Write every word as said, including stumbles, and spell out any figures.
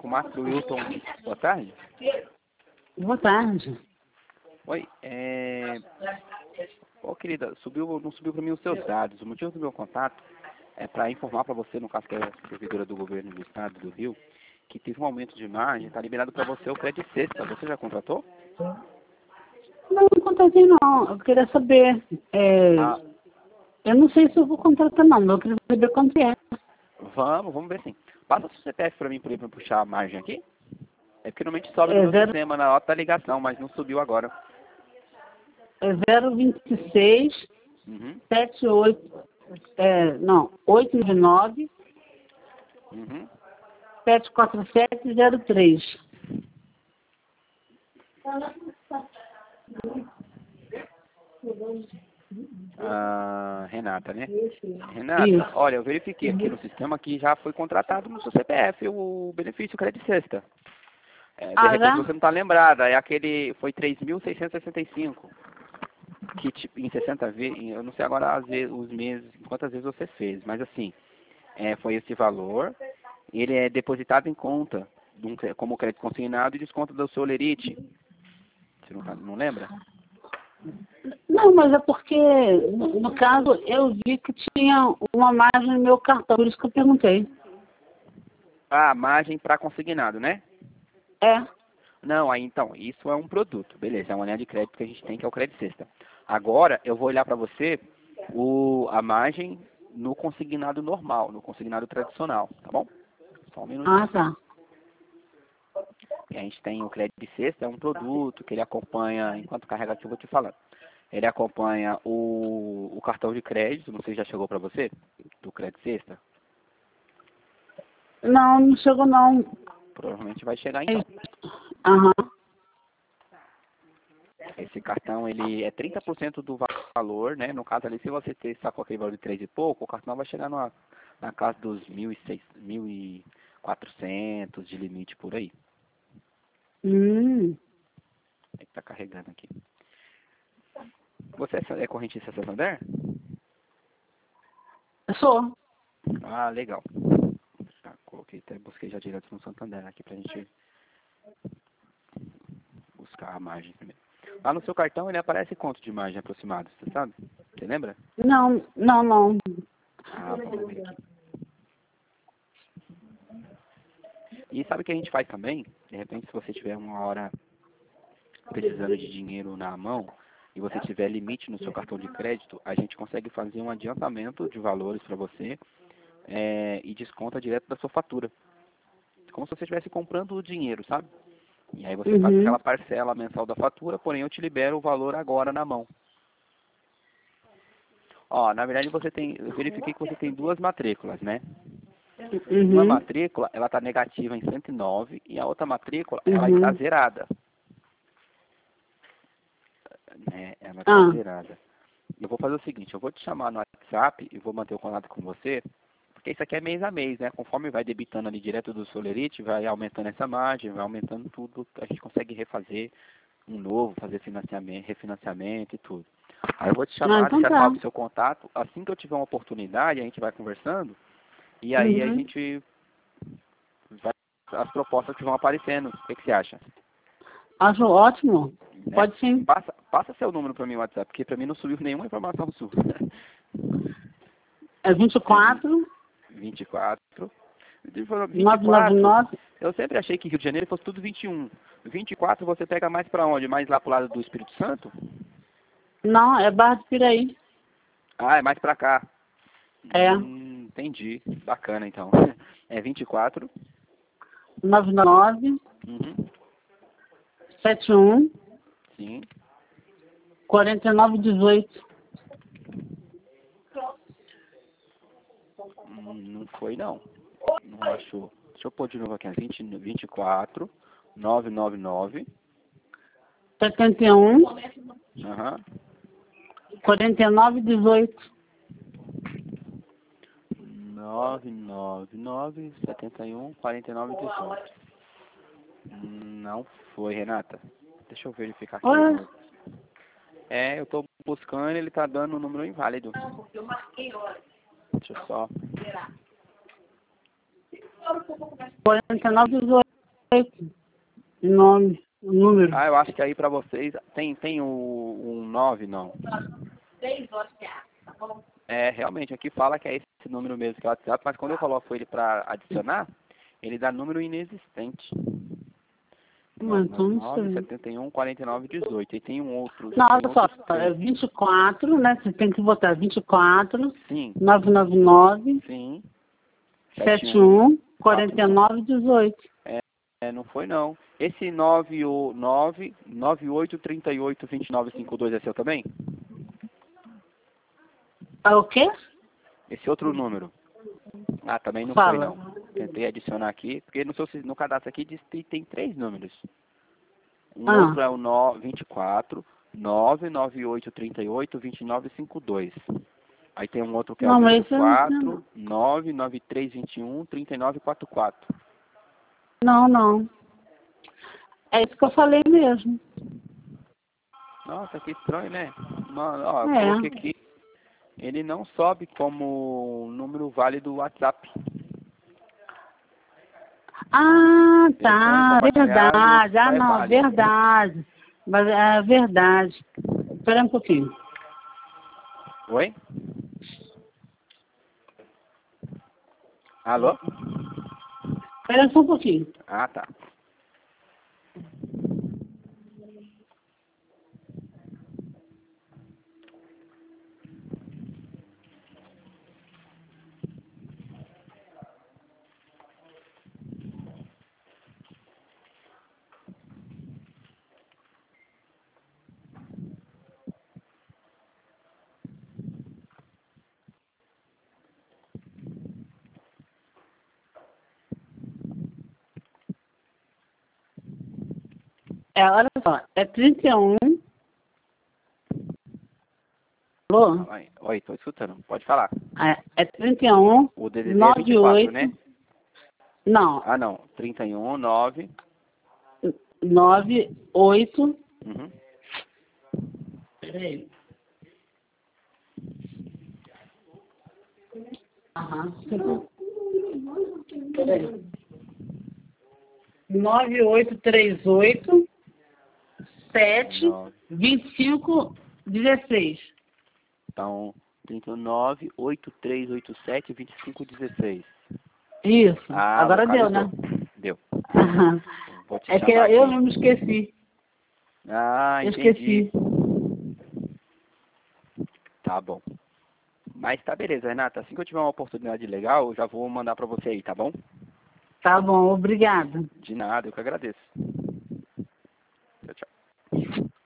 Márcio Wilton. Boa tarde. Boa tarde. Oi, é... Ô, querida, subiu, não subiu para mim os seus dados. O motivo do meu contato é para informar para você, no caso que é a servidora do governo do estado do Rio, que teve um aumento de margem, está liberado para você o crédito sexta. Você já contratou? Não, não contratei não. Eu queria saber. É, Ah, eu não sei se eu vou contratar não, mas eu queria saber quanto é. vamos, vamos ver sim. Passa o seu C P F para mim por aí para puxar a margem aqui. É porque normalmente sobe no É meu zero, sistema na hora da ligação, mas não subiu agora. é zero vinte e seis, Uhum, setenta e oito, é, não, oito de nove, uhum. sete quatro sete zero três. Ah, Renata, né? Renata, Isso. olha, eu verifiquei aqui no sistema que já foi contratado no seu C P F o benefício crédito sexta. É, de Ah, repente já? você não está lembrada, é aquele, foi três mil seiscentos e sessenta e cinco, que tipo, em sessenta vezes, eu não sei agora as vezes, os meses, quantas vezes você fez, mas assim, é, foi esse valor, ele é depositado em conta, de um cre- como crédito consignado e desconto do seu lerite. Você não, tá- não lembra? Não, mas é porque, no, no caso, eu vi que tinha uma margem no meu cartão, por isso que eu perguntei. Ah, margem para consignado, né? É. Não, aí então, isso é um produto, beleza, é uma linha de crédito que a gente tem, que é o crédito sexta. Agora, eu vou olhar para você o, a margem no consignado normal, no consignado tradicional, tá bom? Só um Ah, minutinho. tá. E a gente tem o crédito sexta, é um produto que ele acompanha, enquanto carrega aqui eu vou te falando. Ele acompanha o, o cartão de crédito, não sei se já chegou para você, do crédito sexta. Não, não chegou não. Provavelmente vai chegar então. Aham. Esse cartão, ele é trinta por cento do valor, né? No caso ali, se você ter, sacou aquele valor de três e pouco, o cartão vai chegar numa, na casa dos mil e seiscentos, mil e quatrocentos de limite por aí. Hum. É que tá carregando aqui. Você é, é correntista Santander? Eu sou. Ah, legal. Já coloquei, até busquei já direto no Santander aqui pra gente buscar a margem primeiro. Lá no seu cartão ele aparece quanto de margem aproximado, você sabe? Você lembra? Não, não, não. Ah, vamos ver aqui. E sabe o que a gente faz também? De repente, se você tiver uma hora precisando de dinheiro na mão e você tiver limite no seu cartão de crédito, a gente consegue fazer um adiantamento de valores para você é, e desconta direto da sua fatura. Como se você estivesse comprando o dinheiro, sabe? E aí você paga Uhum. aquela parcela mensal da fatura, porém eu te libero o valor agora na mão. Ó, na verdade você tem, eu verifiquei que você tem duas matrículas, né? Uma Uhum. matrícula, ela está negativa em cento e nove e a outra matrícula, ela está Uhum. zerada. Né? Ela está Ah, zerada. Eu vou fazer o seguinte, eu vou te chamar no WhatsApp e vou manter o contato com você, porque isso aqui é mês a mês, né? Conforme vai debitando ali direto do Solerite, vai aumentando essa margem, vai aumentando tudo, a gente consegue refazer um novo, fazer financiamento, refinanciamento e tudo. Aí eu vou te ah, chamar, então deixar tá. salvo o seu contato, assim que eu tiver uma oportunidade, a gente vai conversando, e aí a Uhum. gente vai, as propostas que vão aparecendo. O que, que você acha? Acho ótimo. Né? Pode sim. Passa, passa seu número para mim no WhatsApp, porque para mim não subiu nenhuma informação sua. É vinte e É vi- quatro, vinte e quatro. Ele falou vinte e novecentos e noventa e quatro. nove. Eu sempre achei que Rio de Janeiro fosse tudo vinte e um. vinte e quatro você pega mais para onde? Mais lá pro lado do Espírito Santo? Não, é Barra do Piraí. Ah, é mais para cá. É. Hum, entendi. Bacana então. É vinte e quatro. novecentos e noventa e nove, Uhum. setenta e um, Sim. quarenta e nove, dezoito. Hum, não foi não. Não achou. Deixa eu pôr de novo aqui. é vinte, vinte e quatro, novecentos e noventa e nove. setenta e um, Aham. quarenta e nove, dezoito. nove nove nove, setenta e um, quarenta e nove, dezoito. Não foi, Renata. Deixa eu verificar aqui de Ué? novo. É, eu tô buscando, ele tá dando um número inválido. Deixa eu só. quarenta e nove, dezoito. oito. Nome, o número. Ah, eu acho que aí pra vocês tem, tem o um nove, não. É, realmente, aqui fala que é esse número mesmo que é o WhatsApp, mas quando eu coloco ele pra adicionar, ele dá número inexistente. Mas então não nove sei. setenta e um, quarenta e nove, dezoito. E tem um outro. Não, tem olha só, outros é três. vinte e quatro, né? Você tem que botar vinte e quatro, Sim, novecentos e noventa e nove, sim. setenta e um, quarenta e quatro nove, dezoito. É, é, não foi não. Esse nove, o nove, nove oito, trinta e oito, vinte e nove, cinquenta e dois é seu também? É o quê? Esse outro número. Ah, também não foi Fala. não. Tentei adicionar aqui, porque no, seu, no cadastro aqui diz que tem três números. Um Ah. outro é o no, vinte e quatro, nove nove oito, trinta e oito, vinte e nove, cinquenta e dois. Aí tem um outro que é Não, o mas vinte e esse eu não sei, quatro, nove nove três, vinte e um, trinta e nove, quarenta e quatro. Não, não. É isso que eu falei mesmo. Nossa, que estranho, né? Mano, ó, eu É. coloquei aqui. Ele não sobe como número válido do WhatsApp. Ah, Telefone tá. compartilhado Verdade. Ah, só é não, válido. verdade. Mas é verdade. Espera um pouquinho. Oi? Alô? Espera só um pouquinho. Ah, tá. É, olha só. É trinta e um. Alô? Oi, oi, tô escutando. Pode falar. É, é trinta e um, O D D D é vinte noventa e e quatro, oito. né? Não. Ah, não. trinta e um, nove. noventa e oito. Uhum. Peraí. Aham. Peraí. nove oito três oito, sete, Nove. vinte e cinco, dezesseis. Então, trinta e nove, oito três oito sete, vinte e cinco, dezesseis. Isso. Ah, Agora deu, localizou. né? Deu. Aham. Vou te É que eu, chamar eu aqui. não me esqueci. Ah, Eu entendi. esqueci. Tá bom. Mas tá beleza, Renata. Assim que eu tiver uma oportunidade legal, eu já vou mandar pra você aí, tá bom? Tá bom, obrigada. De nada, eu que agradeço. Tchau, tchau.